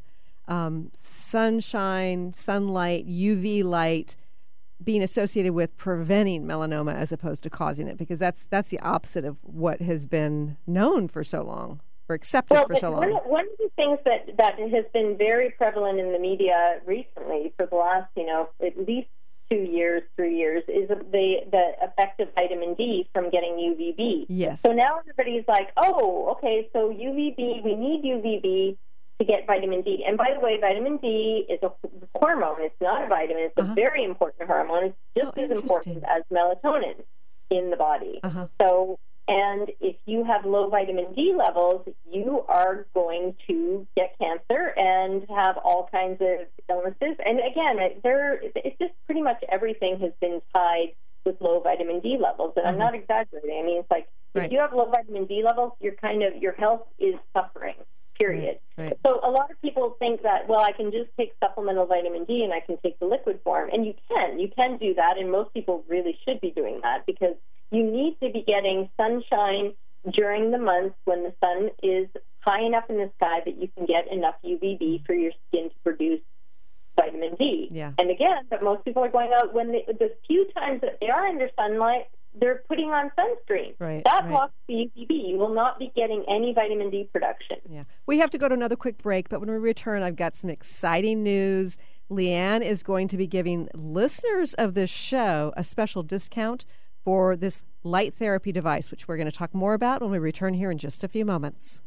sunshine, sunlight, UV light being associated with preventing melanoma as opposed to causing it, because that's the opposite of what has been known for so long, or accepted for so long. One of the things that has been very prevalent in the media recently for the last, at least 2 years, 3 years, is the effect of vitamin D from getting UVB. Yes. So now everybody's like, oh, okay, so UVB, we need UVB to get vitamin D. And by the way, vitamin D is a hormone. It's not a vitamin. It's a very important hormone. It's just as important as melatonin in the body. So, and if you have low vitamin D levels, you are going to get cancer and have all kinds of illnesses. And again, it's just pretty much everything has been tied with low vitamin D levels. And I'm not exaggerating. I mean, it's like if you have low vitamin D levels, your health is suffering. Period. Right. So a lot of people think that, well, I can just take supplemental vitamin D and I can take the liquid form. And you can do that, and most people really should be doing that, because you need to be getting sunshine during the months when the sun is high enough in the sky that you can get enough UVB for your skin to produce vitamin D. Yeah. And again, but most people are going out when the few times that they are under sunlight, they're putting on sunscreen. That blocks the UVB. You will not be getting any vitamin D production. Yeah. We have to go to another quick break, but when we return, I've got some exciting news. Leanne is going to be giving listeners of this show a special discount for this light therapy device, which we're going to talk more about when we return here in just a few moments.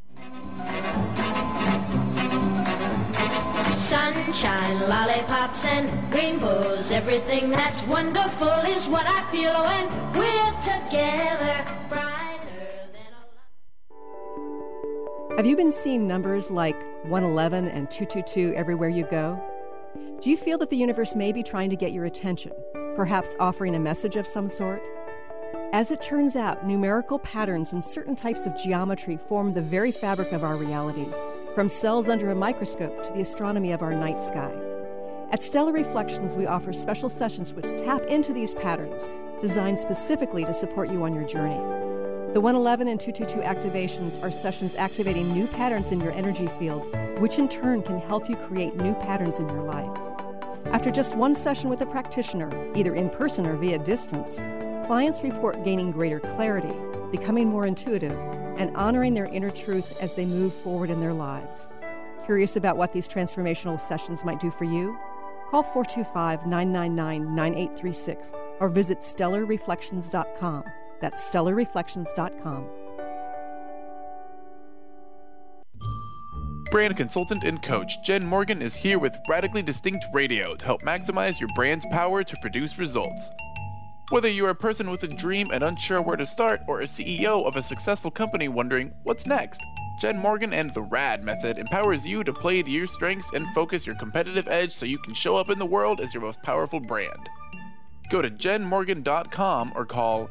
Sunshine, lollipops, and rainbows. Everything that's wonderful is what I feel when we're together. Brighter than a Have you been seeing numbers like 111 and 222 everywhere you go? Do you feel that the universe may be trying to get your attention, perhaps offering a message of some sort? As it turns out, numerical patterns and certain types of geometry form the very fabric of our reality, from cells under a microscope to the astronomy of our night sky. At Stellar Reflections, we offer special sessions which tap into these patterns, designed specifically to support you on your journey. The 111 and 222 activations are sessions activating new patterns in your energy field, which in turn can help you create new patterns in your life. After just one session with a practitioner, either in person or via distance, clients report gaining greater clarity, becoming more intuitive, and honoring their inner truth as they move forward in their lives. Curious about what these transformational sessions might do for you? Call 425-999-9836 or visit stellarreflections.com. That's stellarreflections.com. Brand consultant and coach Jen Morgan is here with Radically Distinct Radio to help maximize your brand's power to produce results. Whether you're a person with a dream and unsure where to start, or a CEO of a successful company wondering what's next, Jen Morgan and the RAD method empowers you to play to your strengths and focus your competitive edge so you can show up in the world as your most powerful brand. Go to jenmorgan.com or call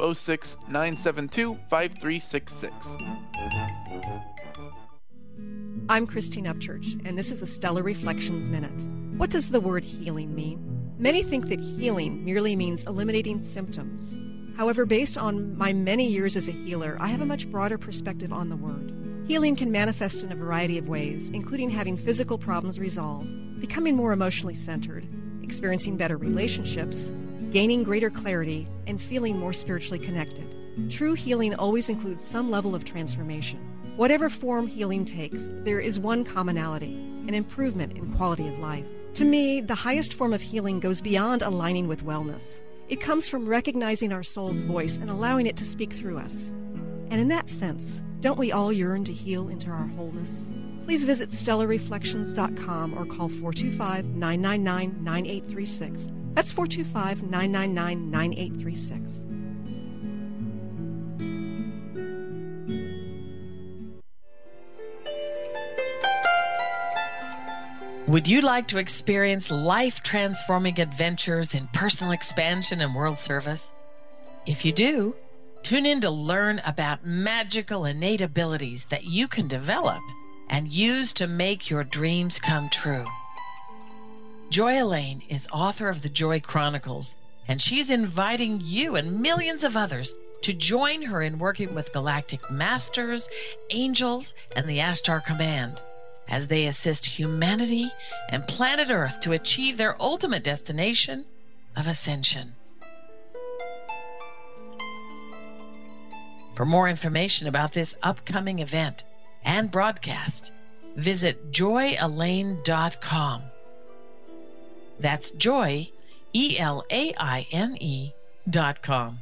206-972-5366. I'm Christine Upchurch, and this is a Stellar Reflections Minute. What does the word healing mean? Many think that healing merely means eliminating symptoms. However, based on my many years as a healer, I have a much broader perspective on the word. Healing can manifest in a variety of ways, including having physical problems resolved, becoming more emotionally centered, experiencing better relationships, gaining greater clarity, and feeling more spiritually connected. True healing always includes some level of transformation. Whatever form healing takes, there is one commonality, an improvement in quality of life. To me, the highest form of healing goes beyond aligning with wellness. It comes from recognizing our soul's voice and allowing it to speak through us. And in that sense, don't we all yearn to heal into our wholeness? Please visit stellarreflections.com or call 425-999-9836. That's 425-999-9836. Would you like to experience life-transforming adventures in personal expansion and world service? If you do, tune in to learn about magical innate abilities that you can develop and use to make your dreams come true. Joy Elaine is author of the Joy Chronicles, and she's inviting you and millions of others to join her in working with galactic masters, angels, and the Ashtar Command as they assist humanity and planet Earth to achieve their ultimate destination of ascension. For more information about this upcoming event and broadcast, visit joyelaine.com. That's joy, ELAINE.com.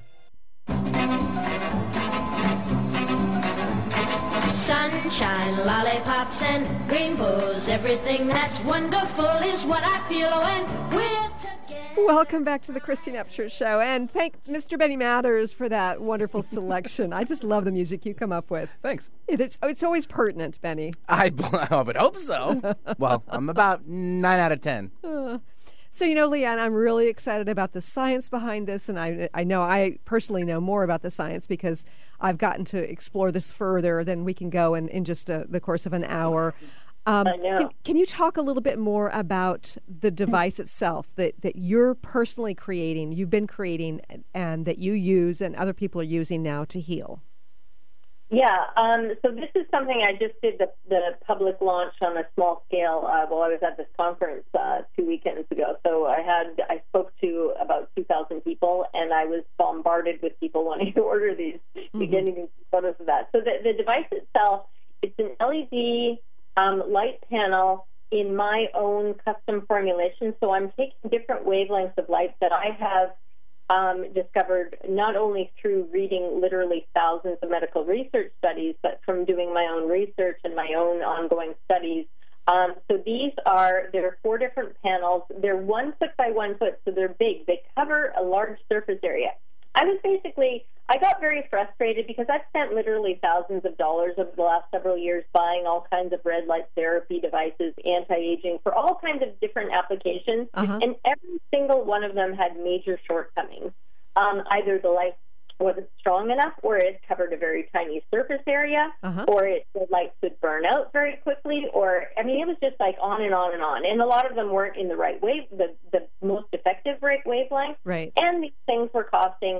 Sunshine, lollipops, and rainbows. Everything that's wonderful is what I feel when we're together. Welcome back to the Christine Upchurch Show, and thank Mr. Benny Mathers for that wonderful selection. I just love the music you come up with. Thanks. It's always pertinent, Benny. I would hope so. Well, I'm about 9 out of 10. So, Leanne, I'm really excited about the science behind this, and I know I personally know more about the science because I've gotten to explore this further than we can go in just the course of an hour. I know. Can you talk a little bit more about the device itself that you're personally creating, you've been creating, and that you use and other people are using now to heal? Yeah, so this is something I just did the public launch on a small scale while I was at this conference 2 weekends ago. So I spoke to about 2,000 people, and I was bombarded with people wanting to order these, getting these photos of that. So the device itself, it's an LED light panel in my own custom formulation. So I'm taking different wavelengths of light that I have discovered not only through reading literally thousands of medical research studies, but from doing my own research and my own ongoing studies. So there are 4 different panels. They're 1 foot by 1 foot, so they're big. They cover a large surface area. I was basically I got very frustrated because I've spent literally thousands of dollars over the last several years buying all kinds of red light therapy devices, anti-aging, for all kinds of different applications, and every single one of them had major shortcomings. Either the light wasn't strong enough, or it covered a very tiny surface area, or the lights would burn out very quickly, or, I mean, it was just like on and on and on. And a lot of them weren't in the right wave, the most effective wavelength. Right. And these things were costing,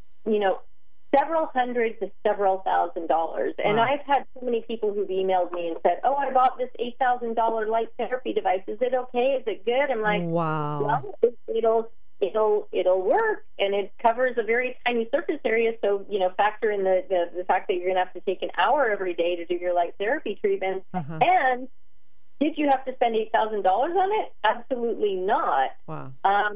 several hundred to several $1,000s. And Wow. I've had so many people who've emailed me and said, oh, I bought this $8,000 light therapy device. Is it okay? Is it good? I'm like, wow. Well, it'll work, and it covers a very tiny surface area. So, factor in the fact that you're going to have to take an hour every day to do your light therapy treatment. And did you have to spend $8,000 on it? Absolutely not. Wow.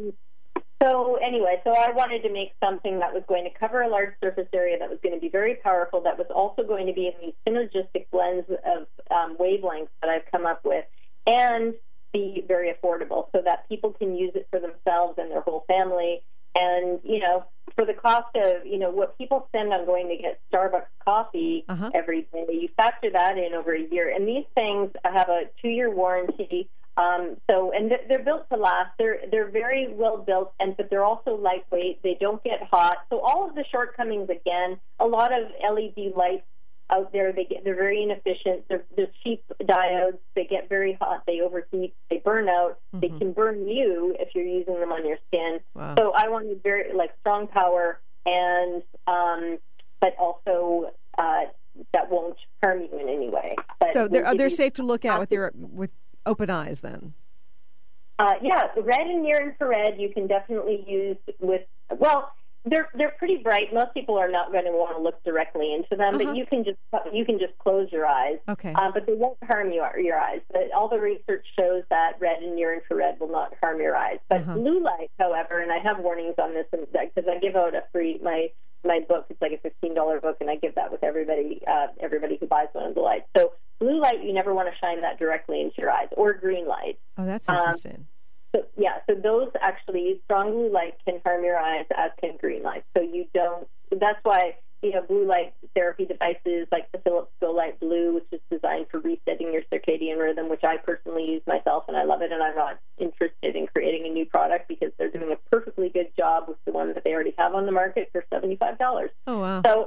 So anyway, I wanted to make something that was going to cover a large surface area, that was going to be very powerful, that was also going to be in these synergistic blends of wavelengths that I've come up with, and be very affordable so that people can use it for themselves and their whole family. And, for the cost of, what people spend on going to get Starbucks coffee every day, you factor that in over a year. And these things have a 2-year warranty. And they're built to last. They're very well built, but they're also lightweight. They don't get hot. So all of the shortcomings, again, a lot of LED lights out there, they're very inefficient. They're cheap diodes. They get very hot. They overheat. They burn out. They can burn you if you're using them on your skin. Wow. So I wanted very strong power, and but also that won't harm you in any way. But So they're safe to look at with open eyes then. Yeah, the red and near infrared you can definitely use with. Well, they're pretty bright. Most people are not going to want to look directly into them, but you can just close your eyes. Okay. But they won't harm your eyes. But all the research shows that red and near infrared will not harm your eyes. But blue light, however, and I have warnings on this because I give out a free my book. It's like a $15 book, and I give that with everybody who buys one of the lights. So blue light, you never want to shine that directly into your eyes, or green light. Oh, that's interesting. So those actually, strong blue light can harm your eyes, as can green light. So you don't. That's why blue light therapy devices like the Philips Go Light Blue, which is designed for resetting your circadian rhythm, which I personally use myself, and I love it. And I'm not interested in creating a new product because they're doing a perfectly good job with the one that they already have on the market for $75. Oh wow! So,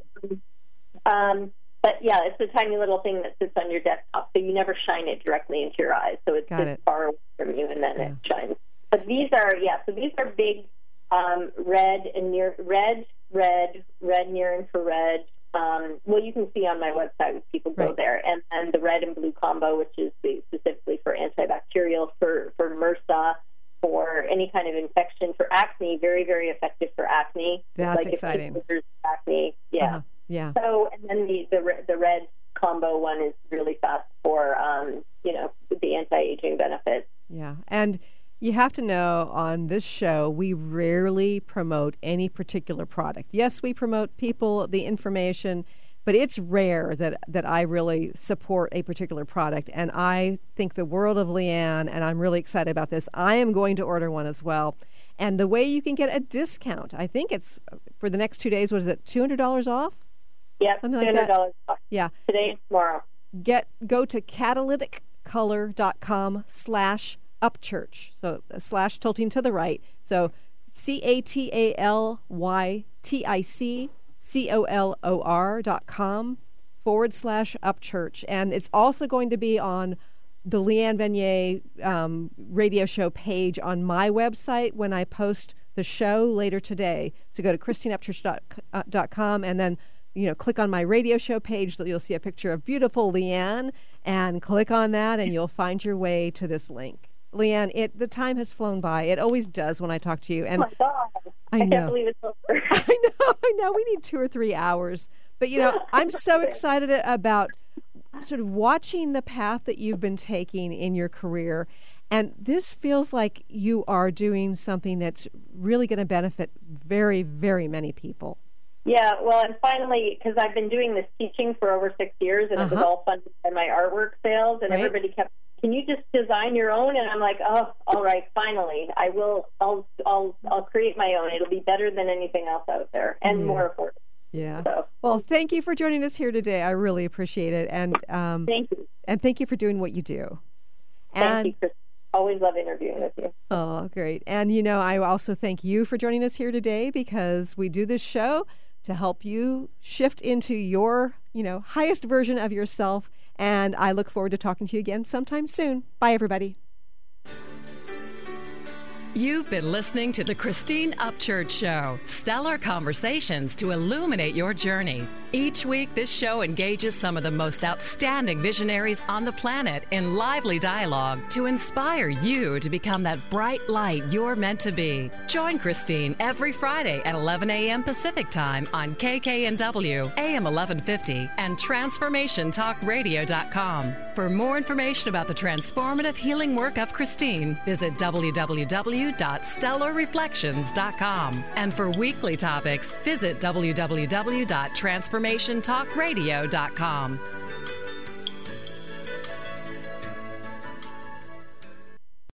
but yeah, it's a tiny little thing that sits on your desktop, so you never shine it directly into your eyes. So it's far away from you, and then it shines. But these are big red and near infrared. Well, you can see on my website if people go there, and the red and blue combo, which is specifically for antibacterial, for MRSA, for any kind of infection, for acne, very, very effective for acne. That's exciting. If there's acne, yeah. Yeah. So, and then the red combo one is really fast for the anti-aging benefits. Yeah, and you have to know on this show we rarely promote any particular product. Yes, we promote people, the information, but it's rare that I really support a particular product. And I think the world of Leanne, and I'm really excited about this. I am going to order one as well. And the way you can get a discount, I think it's for the next 2 days. What is it? $200 off? Yep, something like $200 that. off. Yeah, today and tomorrow. Go to catalyticcolor.com/upchurch. So slash tilting to the right. So catalyticcolor.com/upchurch. And it's also going to be on the Leanne Vanier radio show page on my website when I post the show later today. So go to christineupchurch.com and then click on my radio show page. You'll see a picture of beautiful Leanne, and click on that, and you'll find your way to this link. Leanne, the time has flown by. It always does when I talk to you. And oh my God! I can't believe it's over. I know. We need 2 or 3 hours. But I'm so excited about sort of watching the path that you've been taking in your career. And this feels like you are doing something that's really going to benefit very, very many people. Yeah, well, and finally, because I've been doing this teaching for over 6 years, and it was all funded by my artwork sales, and everybody kept, can you just design your own? And I'm like, oh, all right, finally, I will. I'll create my own. It'll be better than anything else out there, and more affordable. Yeah. So. Well, thank you for joining us here today. I really appreciate it. And thank you. And thank you for doing what you do. Thank you, Chris. Always love interviewing with you. Oh, great. And, I also thank you for joining us here today because we do this show to help you shift into your, highest version of yourself. And I look forward to talking to you again sometime soon. Bye, everybody. You've been listening to the Christine Upchurch Show, stellar conversations to illuminate your journey. Each week, this show engages some of the most outstanding visionaries on the planet in lively dialogue to inspire you to become that bright light you're meant to be. Join Christine every Friday at 11 a.m. Pacific Time on KKNW, AM 1150, and TransformationTalkRadio.com. For more information about the transformative healing work of Christine, visit www.stellarreflections.com. And for weekly topics, visit www.transformationtalkradio.com.